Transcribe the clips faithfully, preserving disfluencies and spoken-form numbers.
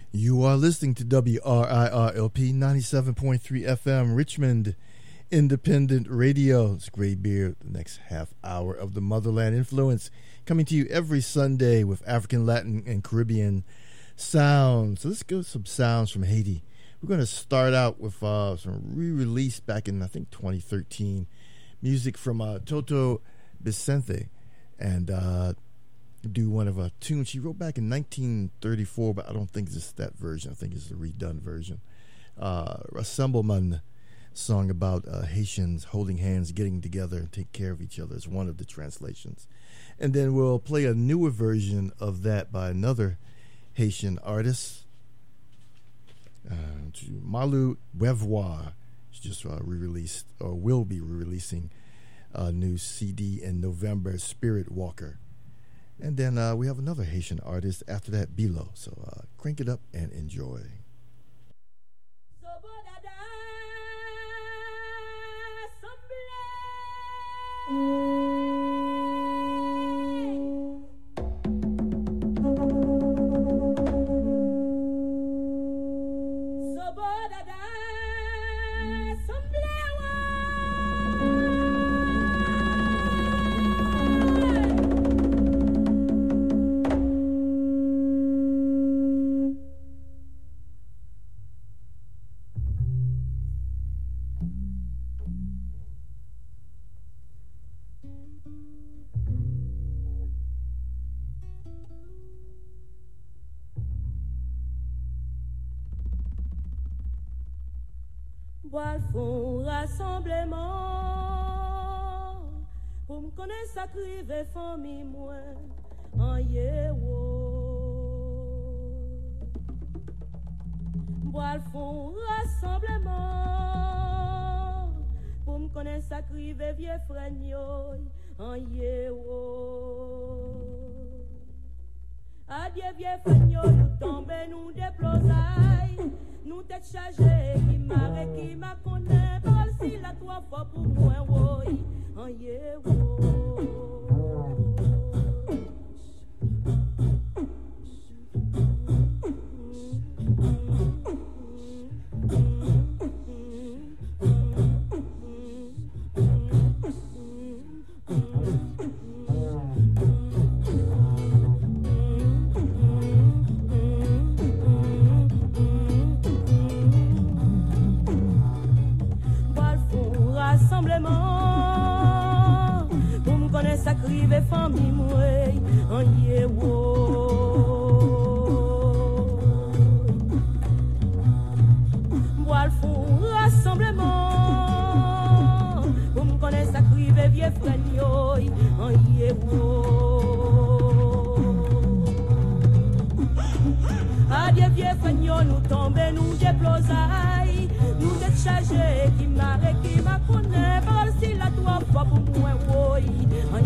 You are listening to W R I R L P ninety-seven point three F M, Richmond Independent Radio. It's Graybeard, the next half hour of the Motherland Influence, coming to you every Sunday with African, Latin, and Caribbean sounds. So let's go some sounds from Haiti. We're going to start out with uh, some re-release back in, I think, twenty thirteen. Music from uh, Toto Vicente. And uh, do one of a tune she wrote back in nineteen thirty-four, but I don't think it's that version. I think it's the redone version. Uh, Rassemblement song about uh, Haitians holding hands, getting together, and take care of each other is one of the translations. And then we'll play a newer version of that by another Haitian artist, uh, Malu Beauvoir. She just uh, re-released, or will be re-releasing a new C D in November, Spirit Walker. And then uh, we have another Haitian artist after that, Bilo. So uh, crank it up and enjoy. Bois font rassemblement pour me connaître ça crive famille moi en yewo. Bois font rassemblement pour me connaître ça crive vieux frère en yewo. Adieu vieux frère nous tomber nous déplosailles. Nous t'es chargé, qui m'a qui m'a connaît, parle si la trois fois pour moi, oui, en yé, pour me connaître ça crive famille moi en yewo. Bois le fond rassemblement pour me connaître ça crive vieux frère en yewo. Adieu vieux frère nous tomber nous déplosailles. Nous t'es chargé, qui m'a qui m'a connaît, parle si la toi pas pour moi, oui, en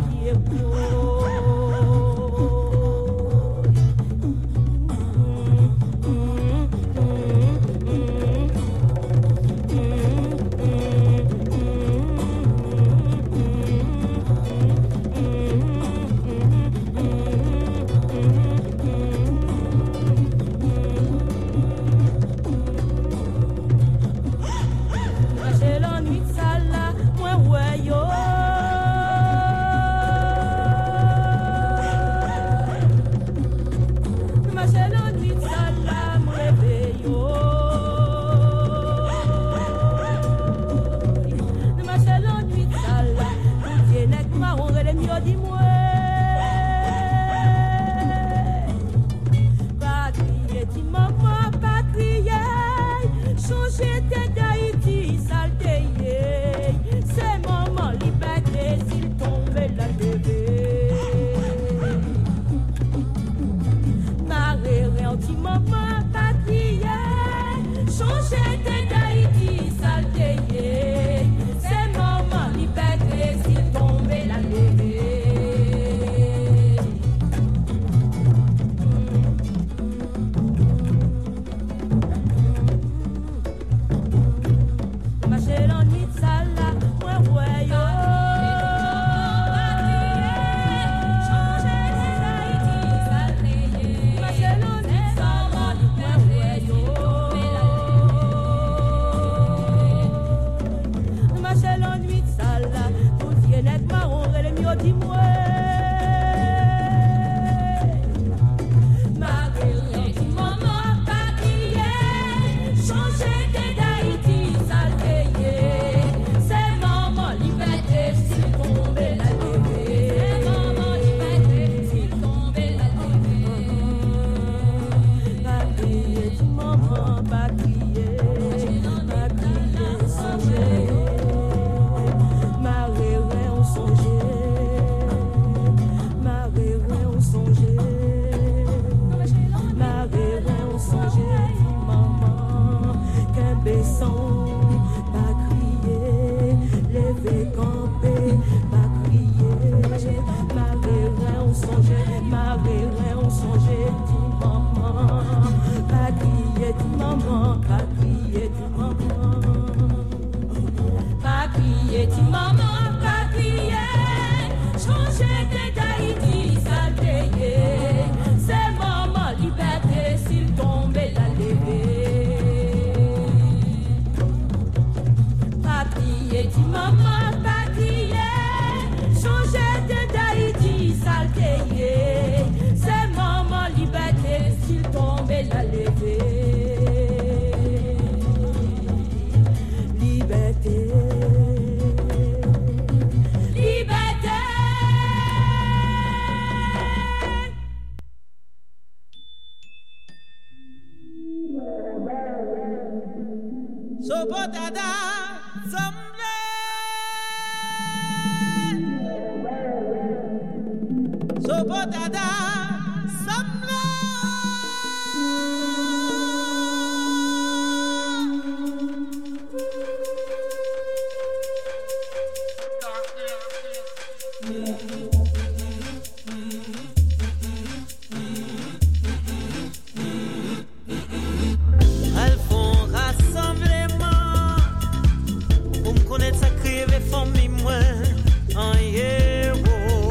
crier, ti maman, pas crier, pas crier, songer. Marée, on songer, marée, on songer, marée, on songer, ti maman, qu'un baisson, pas crier, lever, camper, pas crier, marée, on songer, marée, on songer, ti maman, pas crier, ti maman, pas crier, ti maman, pas crier, ti maman, pas crier, changer de d'Haïti, saltéyer, c'est maman liberté, s'il tombe la lever, pas crier, ti maman, pas crier, changer de d'Haïti, saltéyer, c'est maman liberté, s'il tombe la lever, liberté. Sobodada Zamble Sobodada Zamble Elles font rassemblement pour me connaître ça crier famille moi en héros.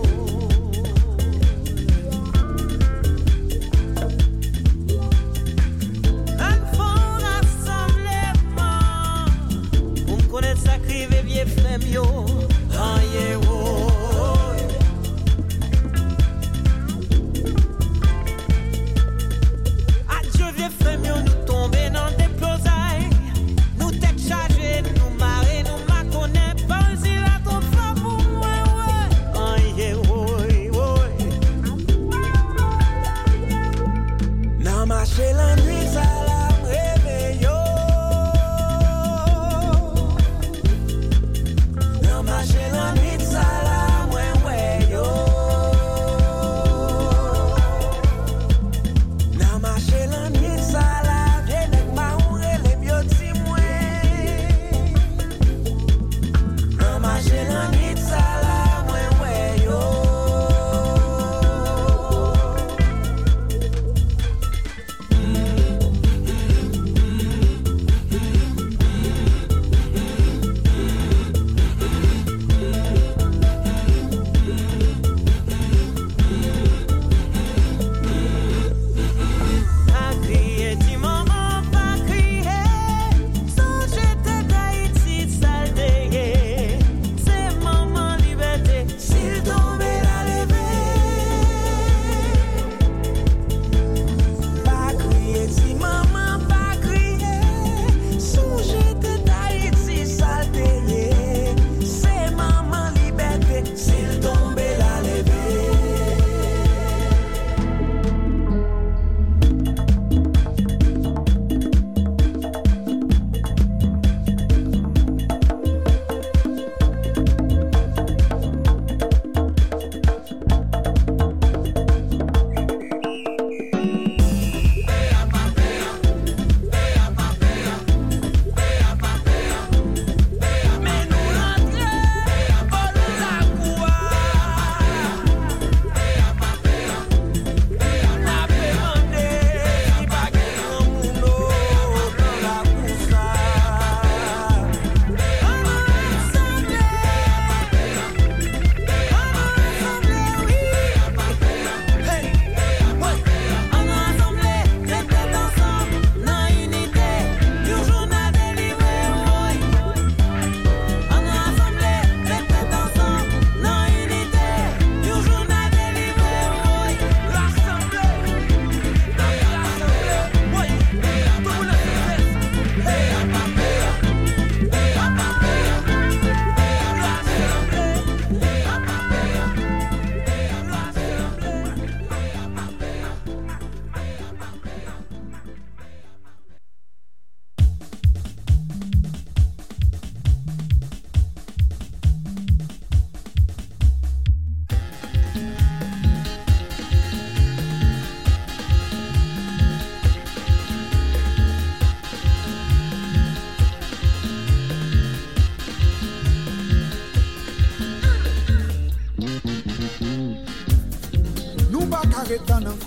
Elles font rassemblement pour me connaître ça crier vieux flemme yo en héros. Adieu vieux flemme yo nous tomber dans des plosailles. Nous tête chargée, nous marrer, nous ma connaît pas si la trop fort pour moi ouais. Oh yeah, oh yeah, oh yeah. N'a marché la nuit ça la réveille. N'a marché la nuit ça la ouais ouais yo. N'a marché la nuit ça la vienne avec ma oreille les bioti moi. N'a marché la nuit ça la ouais ouais yo.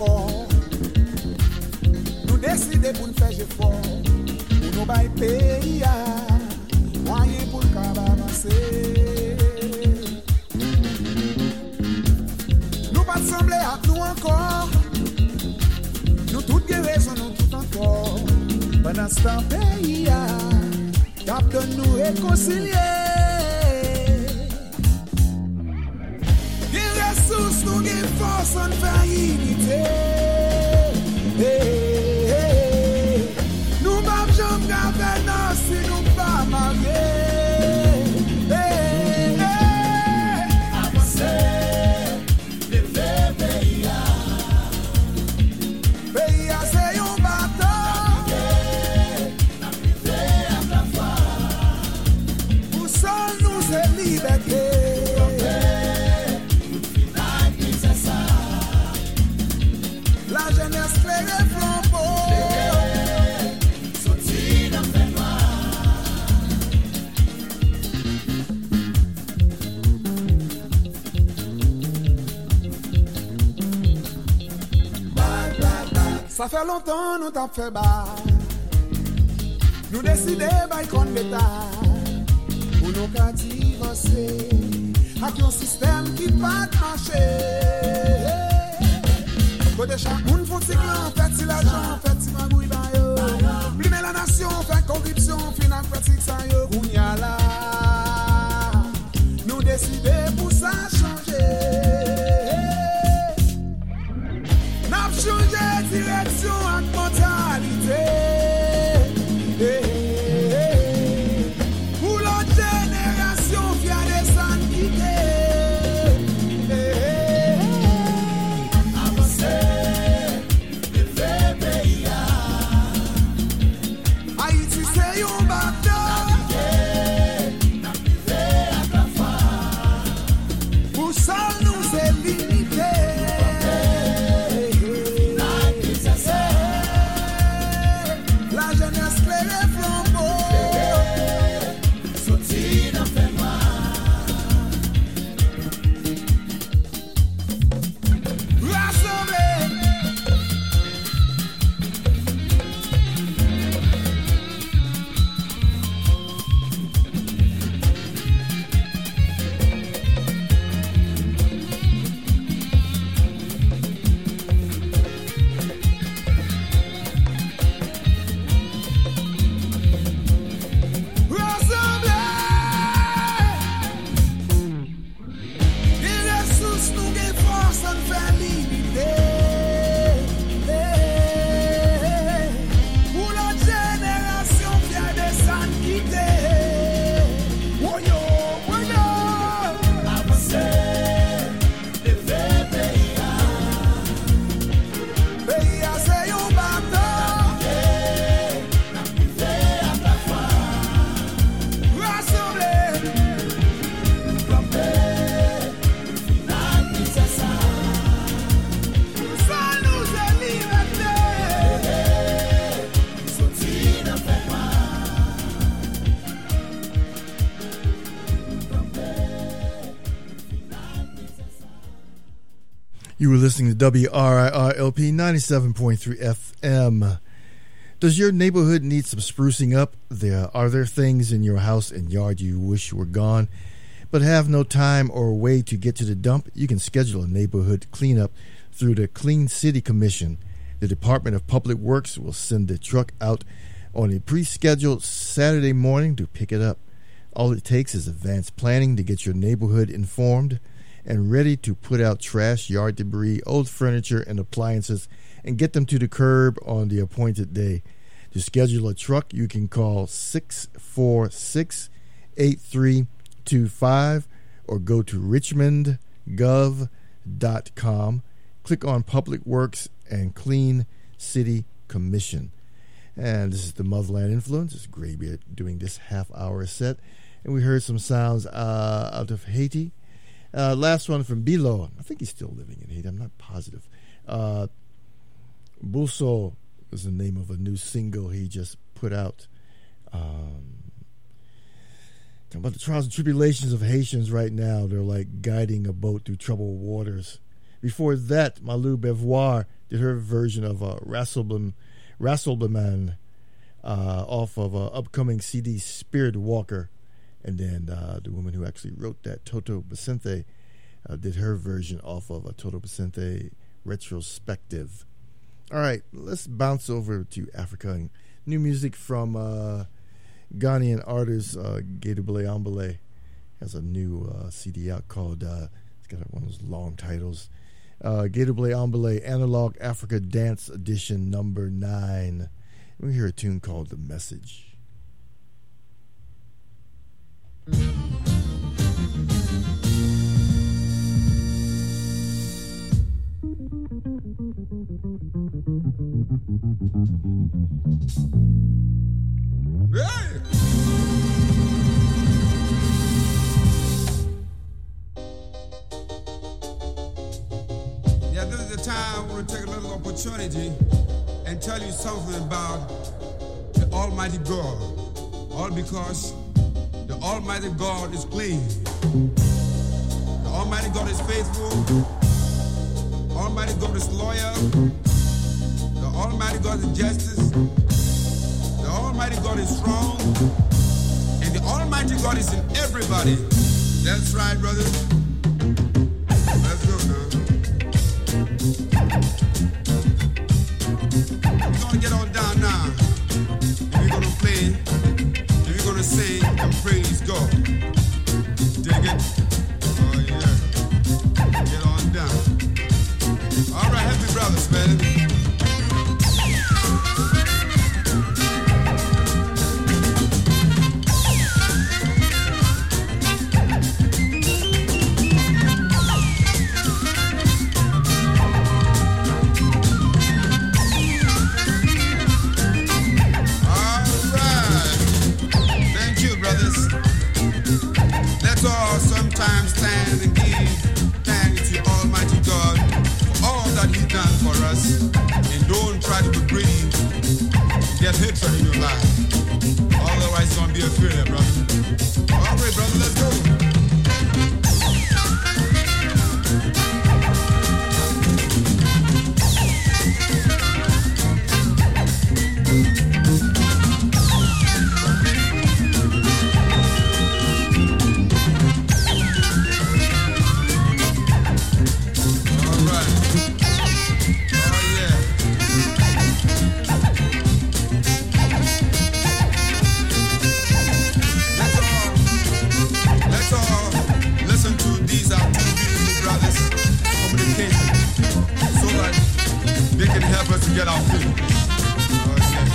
fort. Nous décidons pour nous faire effort. Pour nous bailler pays, moyen pour le avancer. Nous pas sembler à nous encore. Nous toutes raisons, nous tout encore. Pendant ce temps, pays, cap de nous réconcilier. Ressources, nous avons force en faire unité. Hey, hey, hey. Nous ne pouvons jamais garder si nous ne pas marier. Hey, hey. Avancer, lever pays. Pays, c'est un bateau. N'appliquer à la fois. Pour ça, nous c'est liberté. La jeunesse claire flambeau, sorti dans le noir. Ça fait longtemps nous t'avons fait bas. Nous décidons de qu'on l'État pour nous qu'à divorcer avec un système qui va marcher. Côté chaque monde faut tirer en fait si l'argent fait si magouille ba yo. Blimer la nation fait corruption final pratique ça yo. Kounya la nous décider pour ça changer. N'a changer direction ak mentalité. Pour la génération vient des sans quitter. You were listening to W R I R L P ninety-seven point three F M. Does your neighborhood need some sprucing up? There are there things in your house and yard you wish were gone, but have no time or way to get to the dump? You can schedule a neighborhood cleanup through the Clean City Commission. The Department of Public Works will send the truck out on a pre-scheduled Saturday morning to pick it up. All it takes is advanced planning to get your neighborhood informed and ready to put out trash, yard debris, old furniture, and appliances and get them to the curb on the appointed day. To schedule a truck, you can call six four six, eight three two five or go to richmond gov dot com. Click on Public Works and Clean City Commission. And this is the Motherland Influence. It's Graybeard doing this half-hour set. And we heard some sounds uh, out of Haiti. Uh, last one from Bilo. I think he's still living in Haiti. I'm not positive. Uh, Buso is the name of a new single he just put out. Um, talking about the trials and tribulations of Haitians right now. They're like guiding a boat through troubled waters Before that, Malou Beauvoir did her version of uh, Rasselblum, Rasselbleman uh, off of uh, upcoming C D Spirit Walker. And then uh, the woman who actually wrote that, Toto Bacente, uh, did her version off of a Toto Bacente retrospective. All right, let's bounce over to Africa. New music from uh, Ghanaian artist uh, Gatorblé Ambale has a new uh, C D out called, uh, it's got one of those long titles, uh, Gatorblé Ambale Analog Africa Dance Edition number nine. We hear a tune called The Message. Hey! Yeah, this is the time I want to take a little opportunity and tell you something about the Almighty God. All because the Almighty God is clean. The Almighty God is faithful. The Almighty God is loyal. The Almighty God is justice. The Almighty God is strong. And the Almighty God is in everybody. That's right, brother. Let's go now. We're going to get on down now. And we're going to play. And we're going to sing and praise God. Dig it? Oh, yeah. Get on down. All right, happy brothers, man. Sometimes stand and give thanks to Almighty God for all that He's done for us. And don't try to be greedy, get hatred in your life. Otherwise, it's going to be a failure, brother. All right, brother, let's go. Get out food. Oh, yeah.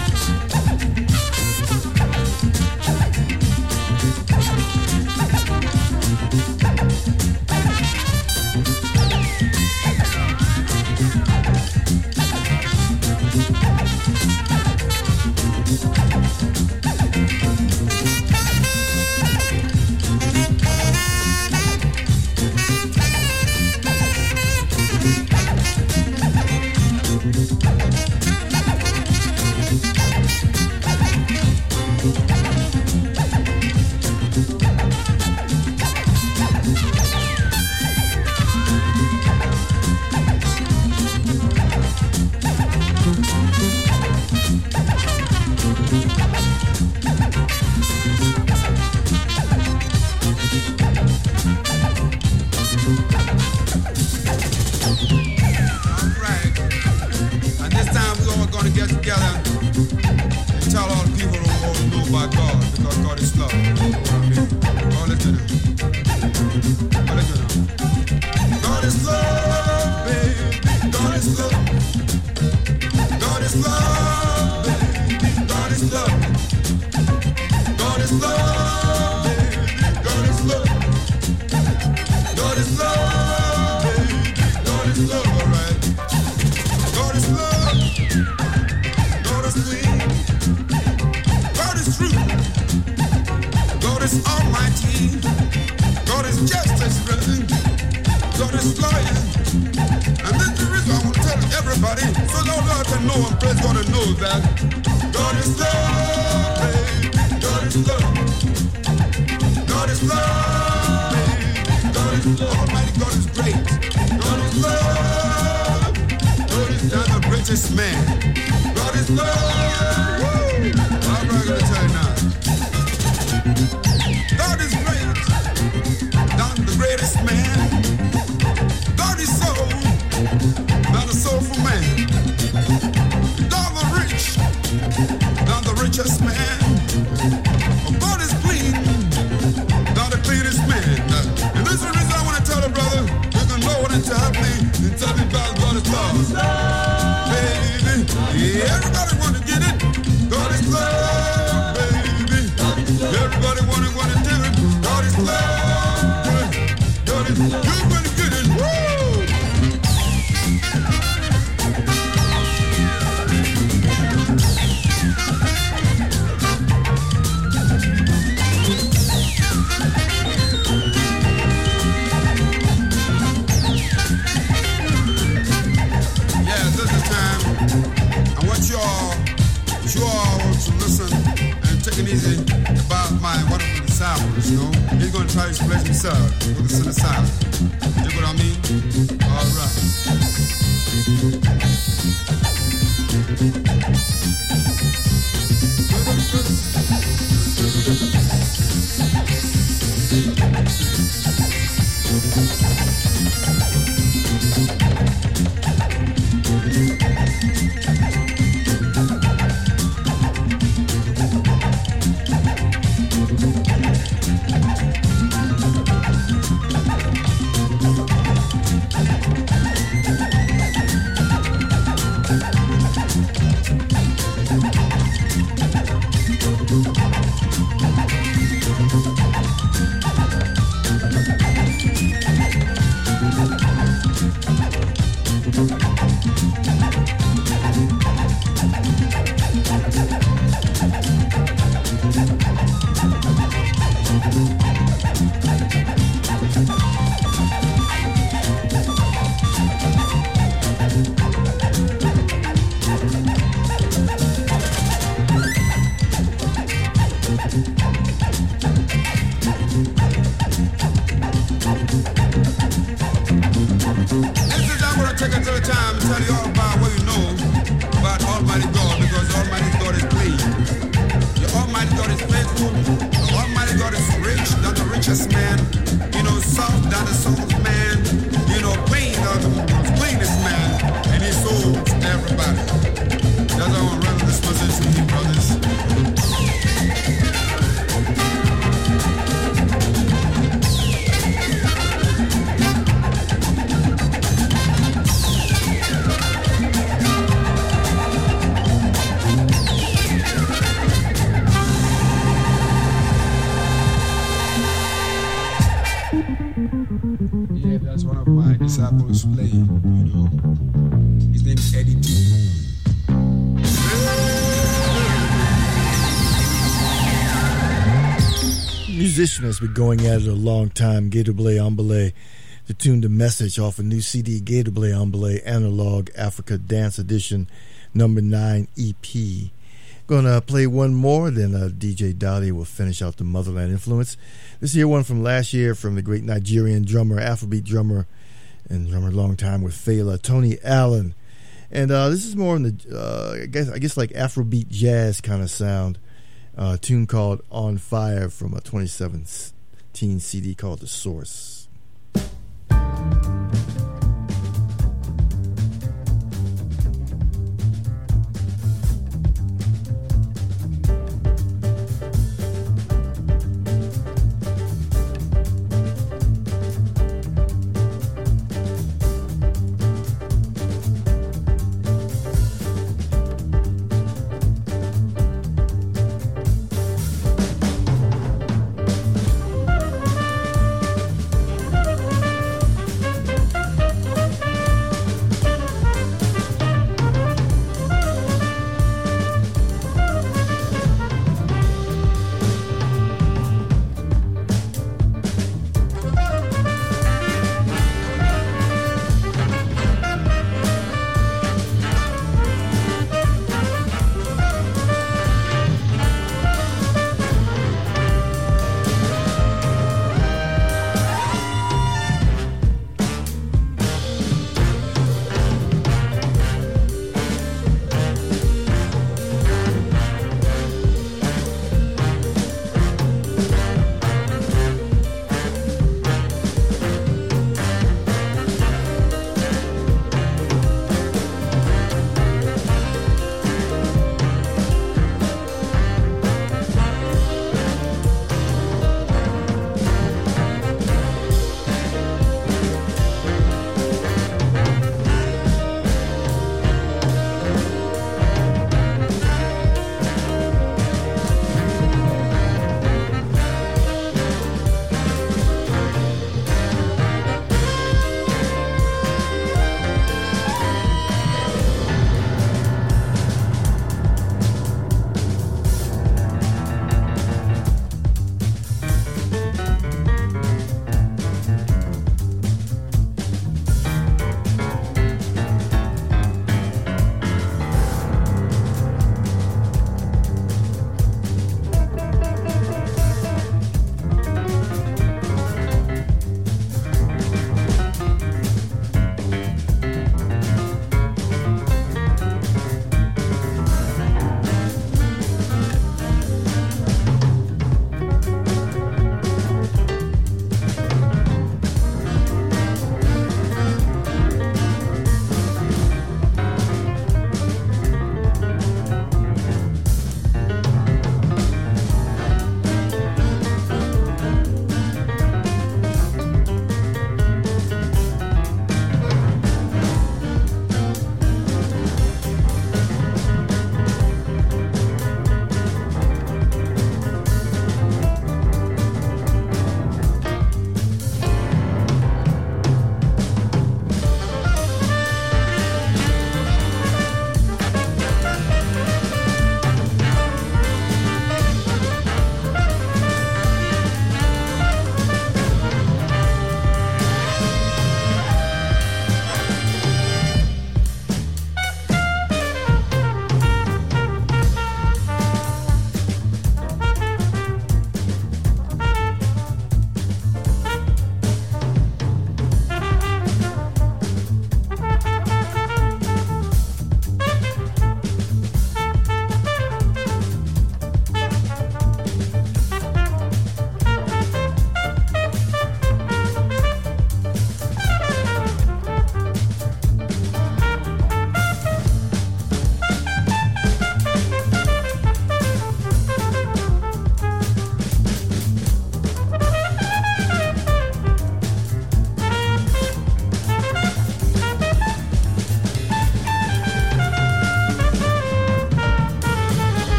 Almighty God is great. God is love. man. God is love. Woo! I'm not gonna tell you now. God is great. Not the greatest man. God is soul. Not a soulful man. God the rich. Not the richest man. God is clean. Not the cleanest man. And this is the reason I want to tell the brother, you can know what to help me and tell me about God is love. Baby, yeah, everybody want to get it. God is love, baby. Everybody want to want to do it. God is love. God is, you better get it. Woo! You all, you all to listen and take it easy about my wonderful disciples, you know. He's going to try to explain himself. We're going to sit aside. You know what I mean? All disciples play, you know. His name is Eddie T. Musician has been going at it a long time. Gator Blay Ambale, to tune the message off a new C D, Gator Blay Ambale Analog Africa Dance Edition, number nine E P. Gonna play one more, then uh, D J Dottie will finish out the Motherland Influence. This here one from last year from the great Nigerian drummer, Afrobeat drummer, and drummer long time with Fela, Tony Allen. And uh, this is more in the, uh, I guess, I guess like Afrobeat jazz kind of sound. Uh, a tune called On Fire from a twenty seventeen C D called The Source.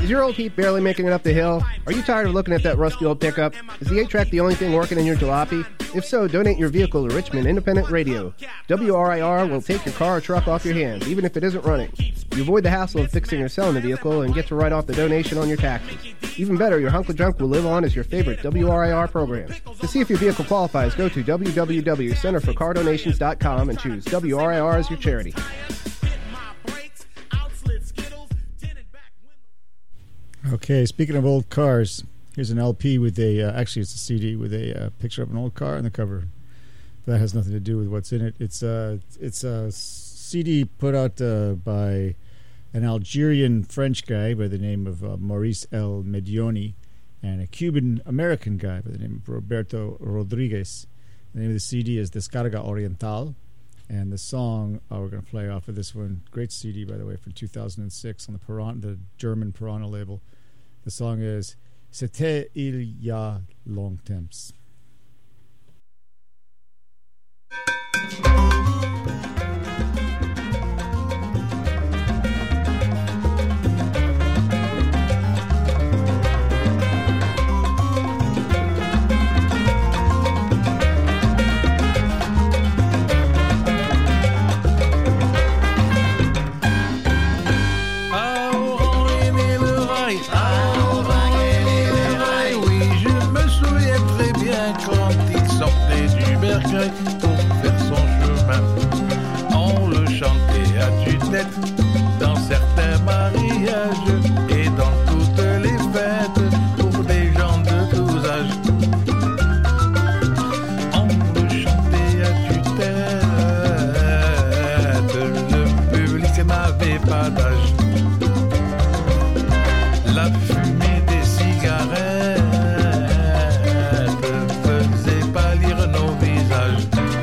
Is your old Heat barely making it up the hill? Are you tired of looking at that rusty old pickup? Is the eight track the only thing working in your jalopy? If so, donate your vehicle to Richmond Independent Radio. W R I R will take your car or truck off your hands, even if it isn't running. You avoid the hassle of fixing or selling the vehicle and get to write off the donation on your taxes. Even better, your hunk of junk will live on as your favorite W R I R program. To see if your vehicle qualifies, go to w w w dot center for car donations dot com and choose W R I R as your charity. Okay, speaking of old cars, here's an L P with a, uh, actually it's a C D with a uh, picture of an old car on the cover. That has nothing to do with what's in it. It's a, it's a C D put out uh, by an Algerian French guy by the name of uh, Maurice El Medioni and a Cuban-American guy by the name of Roberto Rodriguez. The name of the C D is Descarga Oriental, and the song uh, we're going to play off of this one, great C D, by the way, from two thousand six on the Piran- the German Piranha label. The song is C'était il y a longtemps. Pour faire son chemin, on le chantait à tue-tête dans certains mariages et dans toutes les fêtes pour des gens de tous âges. On le chantait à tue-tête, le public n'avait pas d'âge. La fumée des cigarettes faisait pâlir nos visages.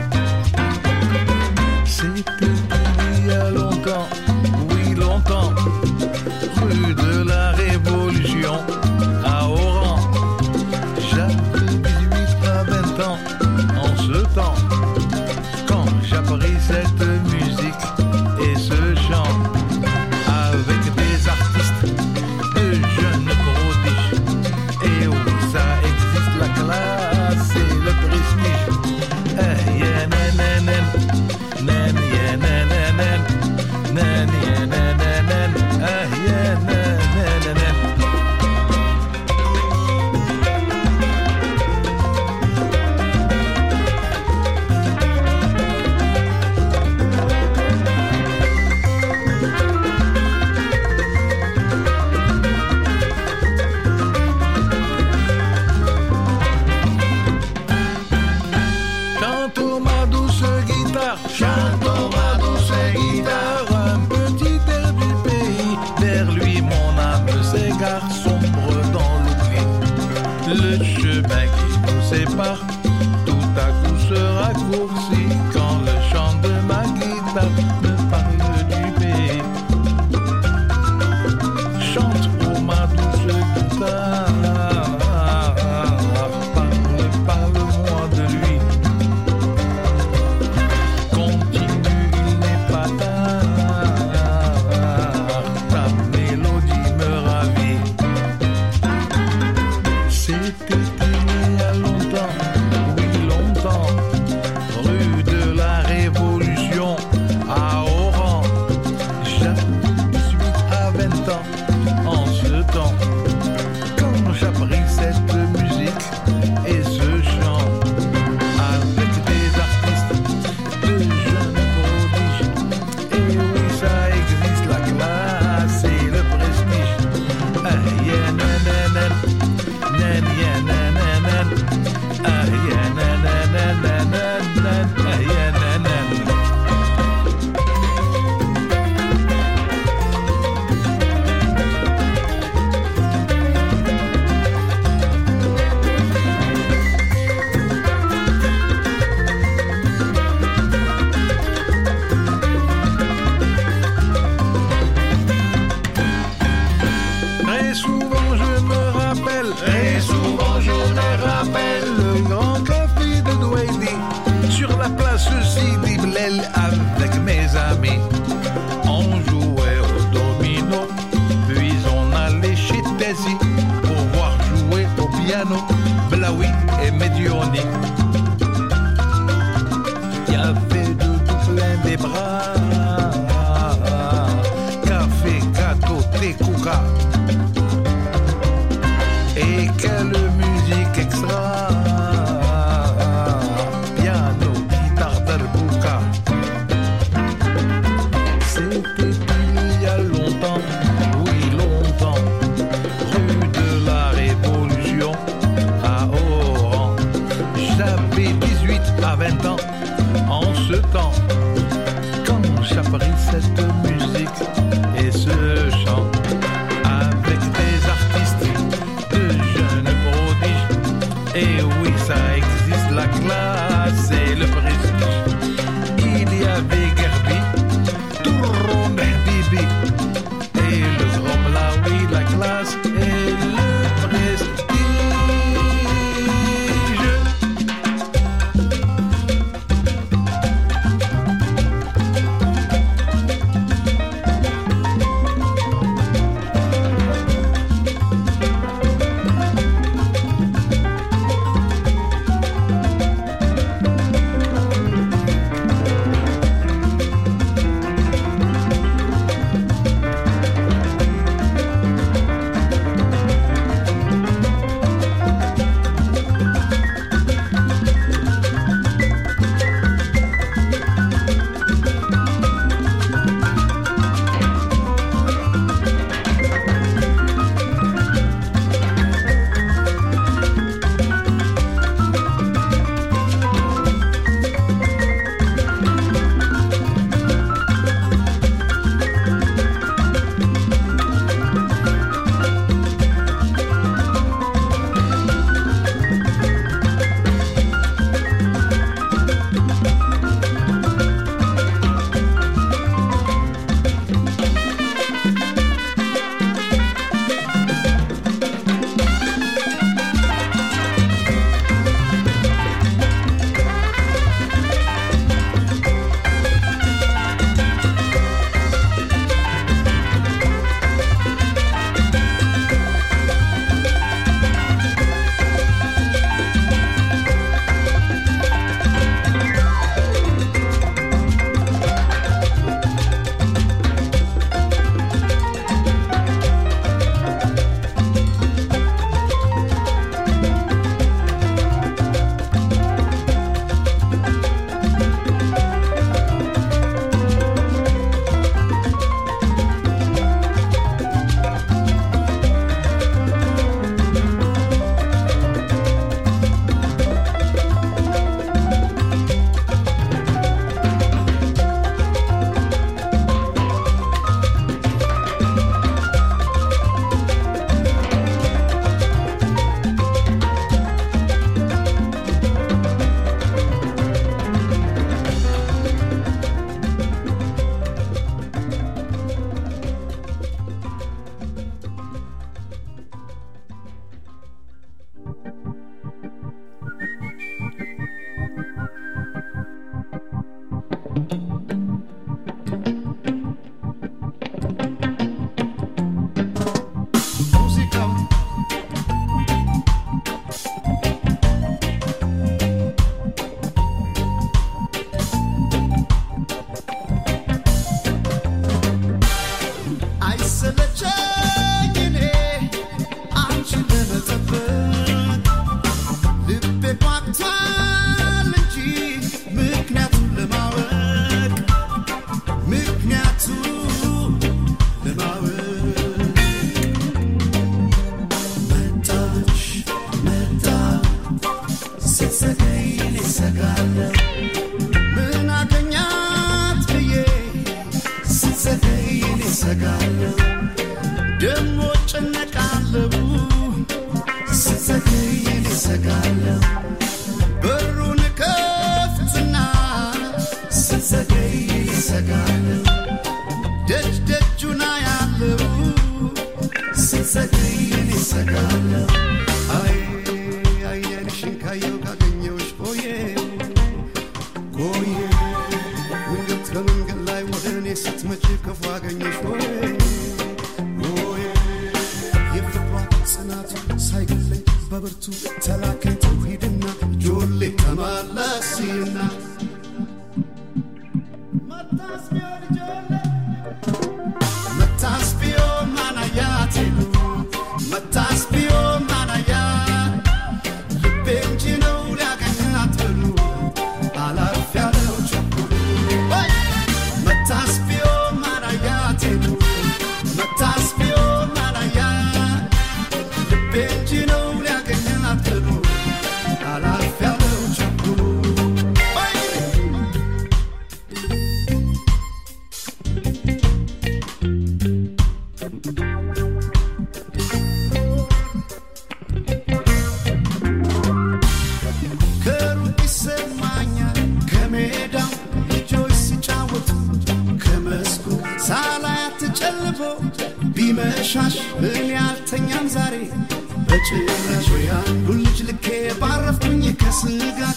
C'était il y a longtemps, oui longtemps, rue de la Révolution à Oran. J'avais dix-huit à vingt ans en ce temps, quand j'appris cette musique et ce chant, avec des artistes, de jeunes prodiges. Et oui, ça existe, la classe et le prestige. Eh, yeah, nan, nan, nan. Nan, yeah, nan, nan, nan. Nan, yeah, nan, nan, nan. Ah, yeah, nan, nan, nan, nan. Chantons ma douce guitare, chantons ma douce guitare, un petit air du pays, vers lui mon âme s'égare, sombre dans l'oubli. Le chemin qui nous sépare, tout à coup se raccourcit, quand le chant de ma guitare me parle du pays. Chante, oh ma douce guitare, parle, parle-moi de lui. Continue, il n'est pas tard, ta mélodie me ravit. C'était il y a longtemps, oui longtemps, rue de la Révolution à Oran. J'avais dix-huit à vingt ans en ce temps, quand j'appris cette musique et ce chant, avec des artistes, de jeunes prodiges. Et oui, ça existe, la classe et le prestige. Ah, yeah, nan, nan, nan. Nan, yeah, nan, nan, nan. Ah, yeah, nan, nan, nan, nan, nan, nan. Ah, yeah, nan, nan. Très souvent je me rappelle, très souvent je me rappelle le grand café de Douaidi sur la place Sidi Blel avec mes amis. On jouait au domino, puis on allait chez dix-huit à vingt ans, en ce temps, quand j'appris cette musique et ce chant, avec des artistes, de jeunes prodiges, et oui, ça existe, la classe et le prestige. Il y avait Gerbi, Touron Habibi, et le grand là, oui, la classe et le prestige. Benjino, like a እስኪመሻሽ እኔ አልተኛም ዛሬ በጭራሽ ያንዱ ልጅ ልኬ ባረፍኩኝ ከስጋት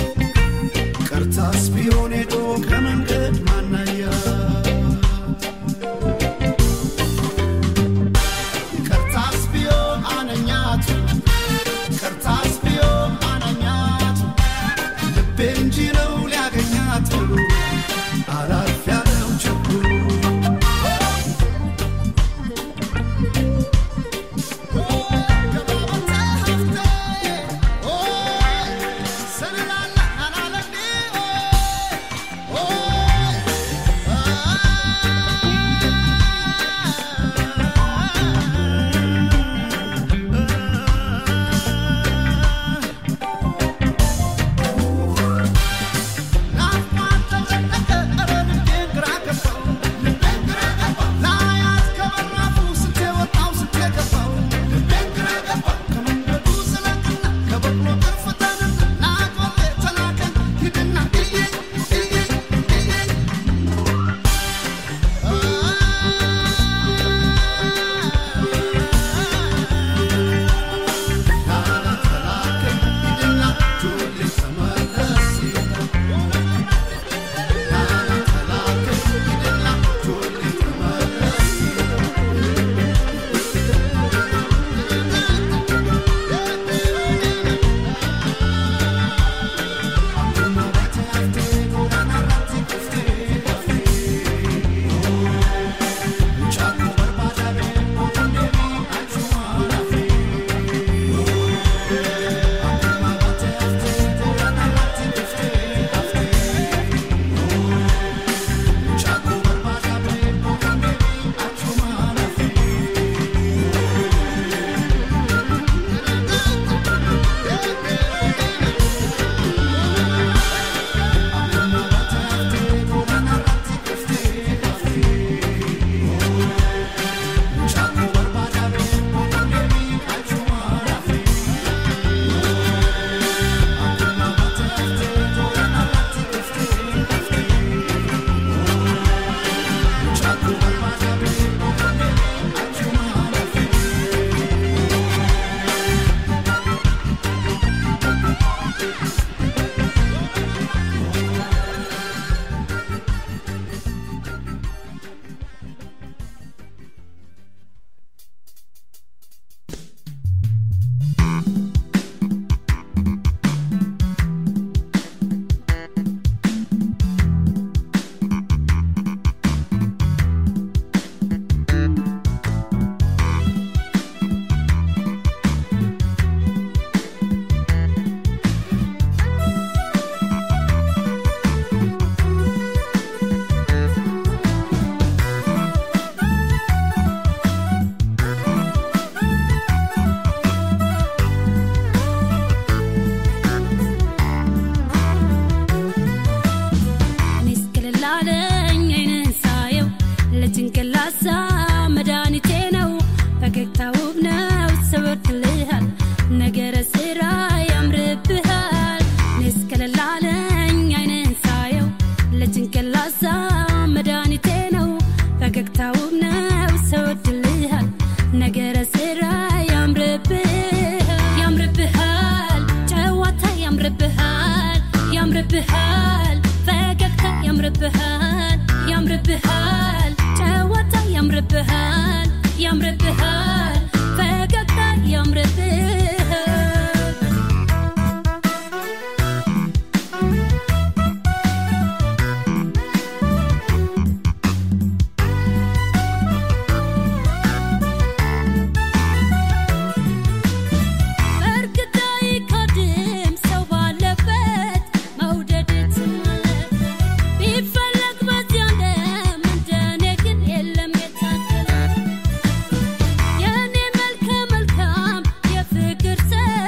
ቀርታስ ቢሆን ሄዶ ከመንገድ ማናያ ቀርታስ ቢሆን አነኛት ቀርታስ ቢሆን አነኛት ልቤ እንጂ ነው ሊያገኛት ብሎ አላልፍ ያለው ቸኩሎ Say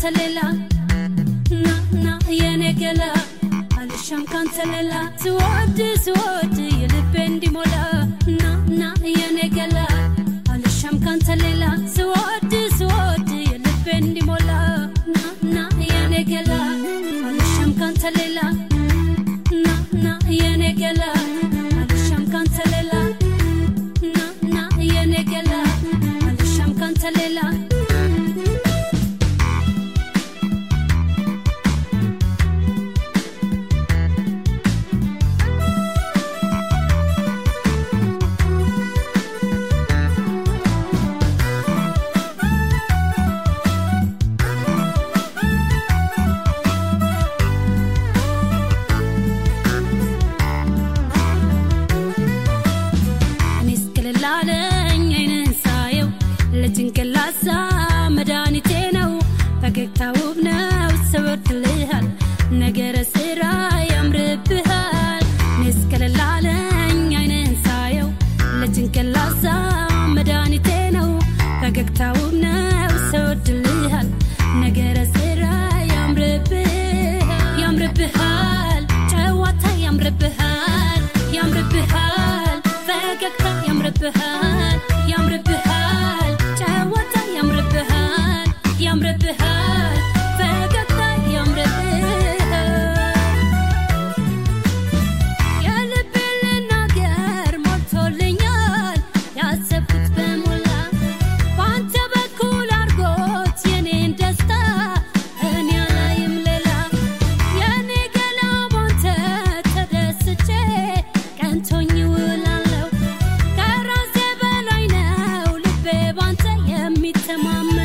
ካንተ ሌላ ና ና የኔ ገላ አልሻም ካንተ ሌላ ስወድ ስወድ የልቤ እንዲሞላ ና ና የኔ ገላ አልሻም ካንተ ሌላ ስወድ ስወድ የልቤ እንዲሞላ ና ና የኔ ገላ አልሻም ካንተ ሌላ ና ና የኔ ገላ አልሻም ካንተ ሌላ ና ና የኔ ገላ አልሻም ካንተ ሌላ ጭንቅላሳ መድኃኒቴ ነው ፈገግታው ነው ሰወድልሃል ነገረ ስራ ያምርብሃል መስከለላለኝ አይነን ሳየው ለጭንቅላሳ መድኃኒቴ ነው ፈገግታው ነው ሰወድልሃል ነገረ ስራ ያምርብሃል ያምርብሃል ጨዋታ ያምርብሃል ያምርብሃል ፈገግታ ያምርብሃል ያምርብሃል ያምርብሃል ፈገግታ ያምርብሃል የልቤን ልናገር ሞልቶልኛል ያሰብኩት በሞላ በአንተ በኩል አድርጎት የኔን ደስታ እኔ አላይም ሌላ የኔ ገላ ባንተ ተደስቼ ቀንቶኝ ውላለሁ ከራሴ በላይ ነው ልቤ ባንተ የሚተማመነው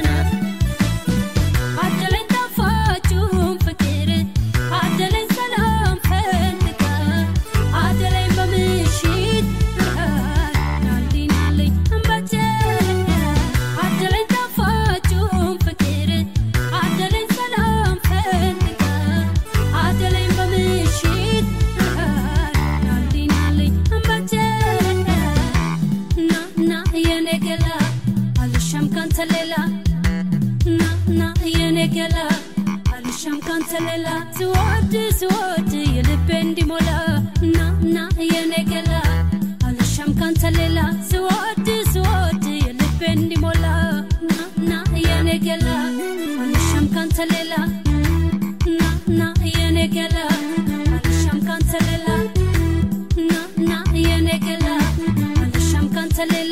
ሌላ ስወድ ስወድ የልቤ እንዲሞላ ና ና የኔ ገላ አልሻም ካንተ ሌላ ስወድ ስወድ የልቤ እንዲሞላ ና ና የኔ ገላ አልሻም ካንተ ሌላ ና ና የኔ ገላ አልሻም ካንተ ሌላ ና ና የኔ ገላ አልሻም ካንተ ሌላ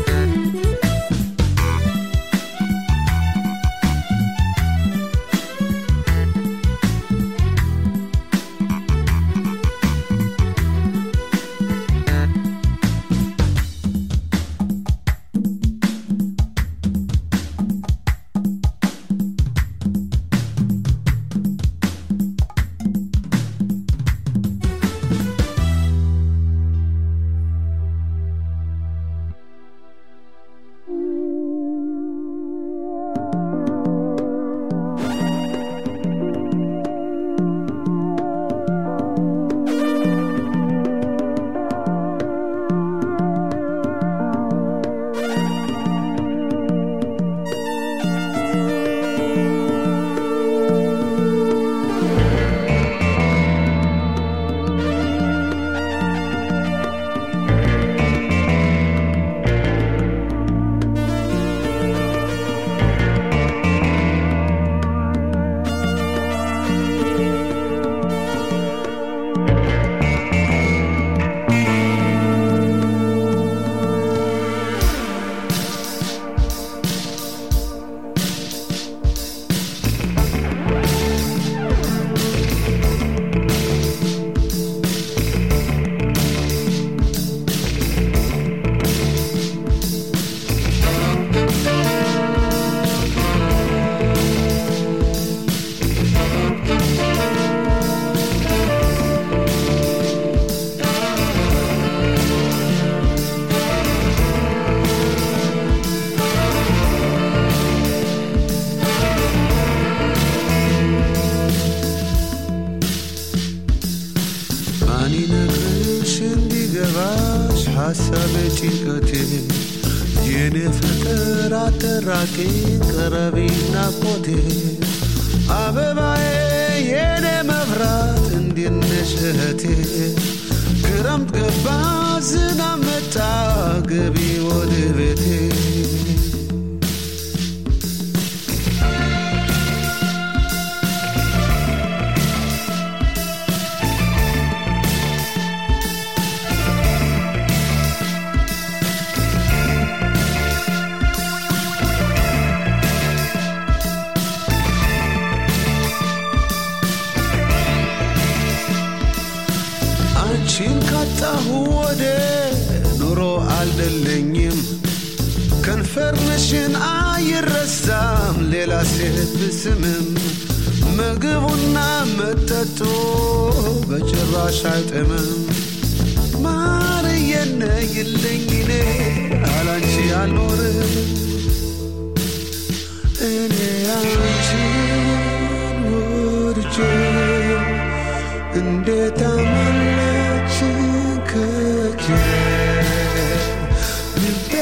ሐሳብ ጭንቀቴ የኔ ፍቅር አትራቂ ቀረቢና ቆቴ አበባዬ የኔ መብራት እንዴት ነሽ እህቴ ክረምት ገባ ዝናብ መጣ ገቢ ወደ ቤቴ አንቺን ካጣሁ ወደ ኑሮ አልደለኝም ከንፈርሽን አይረሳም ሌላ ሴት ብስምም ምግቡና መጠጡ በጭራሽ አይጥምም ማርዬ ነይልኝ እኔ አላንቺ አልኖርም እኔ አንቺን ወድጄ እንዴት አመለችን ከጄ ልቤ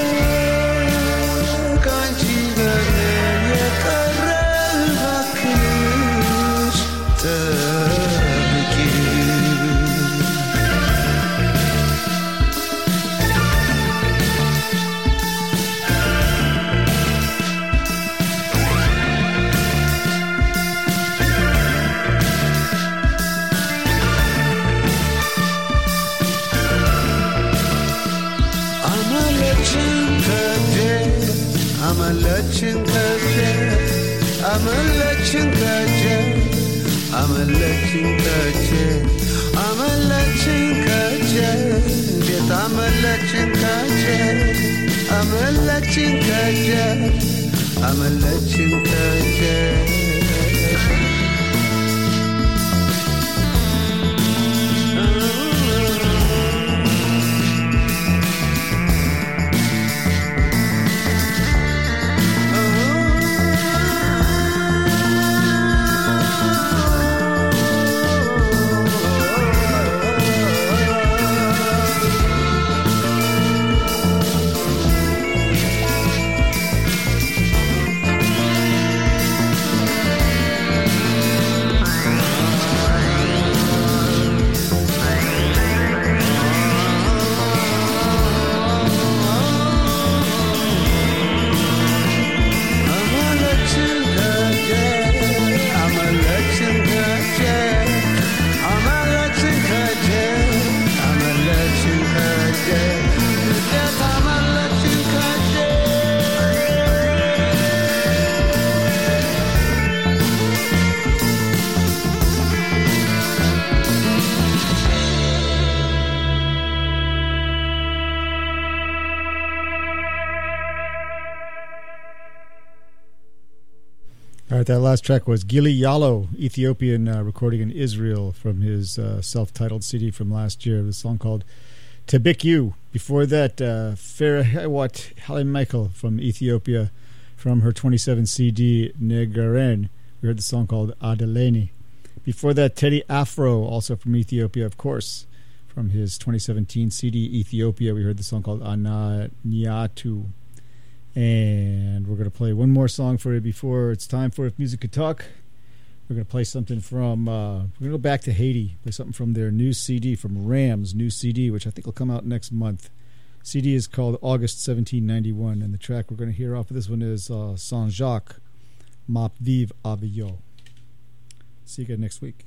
ከአንቺ ጋር የቀረ እባክሽ ጠብቂ አመለችን ከጄ አመለችን ከጄ አመለችን ከጄ አመለችን ከጄ እንዴት አመለችን ከጄ አመለችን ከጄ አመለችን ከጄ All right, that last track was Gili Yalo, Ethiopian uh, recording in Israel from his uh, self-titled C D from last year. The song called Tabik. Before that, uh, Ferahewat Halim Michael from Ethiopia from her twenty-seven C D Negaren. We heard the song called Adeleni. Before that, Teddy Afro, also from Ethiopia, of course, from his twenty seventeen C D Ethiopia. We heard the song called Ananiatu. And we're going to play one more song for you before it's time for If Music Could Talk. We're going to play something from, uh, we're going to go back to Haiti, play something from their new C D, from Ram's new C D, which I think will come out next month. C D is called August seventeen ninety-one, and the track we're going to hear off of this one is uh, Saint-Jacques, Map Vive Avio. See you guys next week.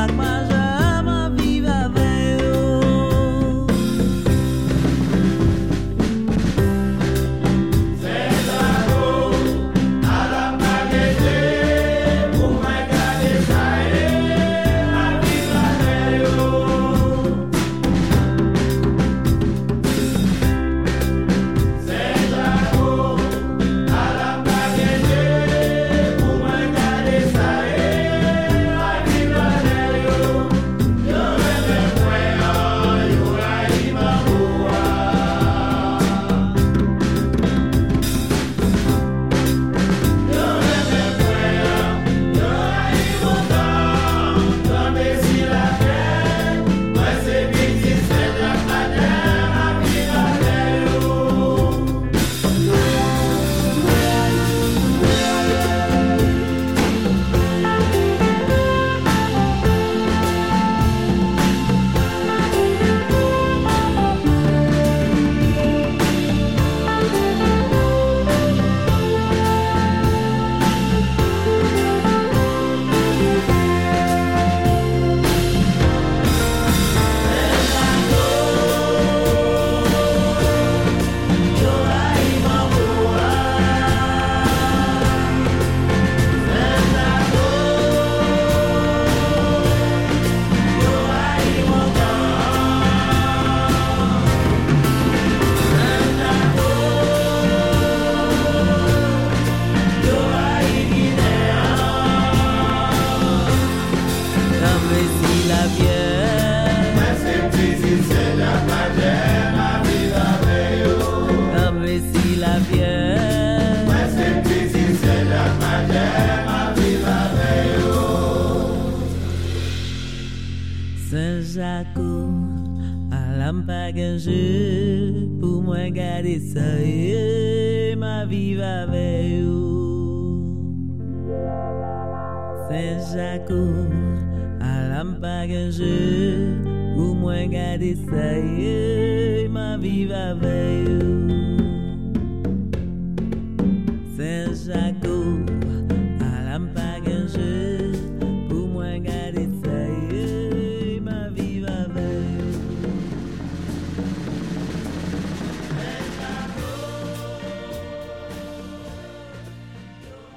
chaque matin, ma vie va avec eux. C'est la go, à la baguette, pour moi garder ça et ma vie va avec eux. C'est la go, à la baguette, pour moi garder ça et ma vie va avec eux. Yo rêve moi, yo raï ma boa. Yo rêve moi, yo raï mon temps, comme si la terre, moi c'est petit, c'est la madère, ma vie va avec eux. Saint-Jacques, à l'Ampagange, pour moi garder ça et ma vie va avec vous. Saint-Jacques, à l'Ampagange, pour moi garder ça et ma vie va avec vous. Saint-Jacques,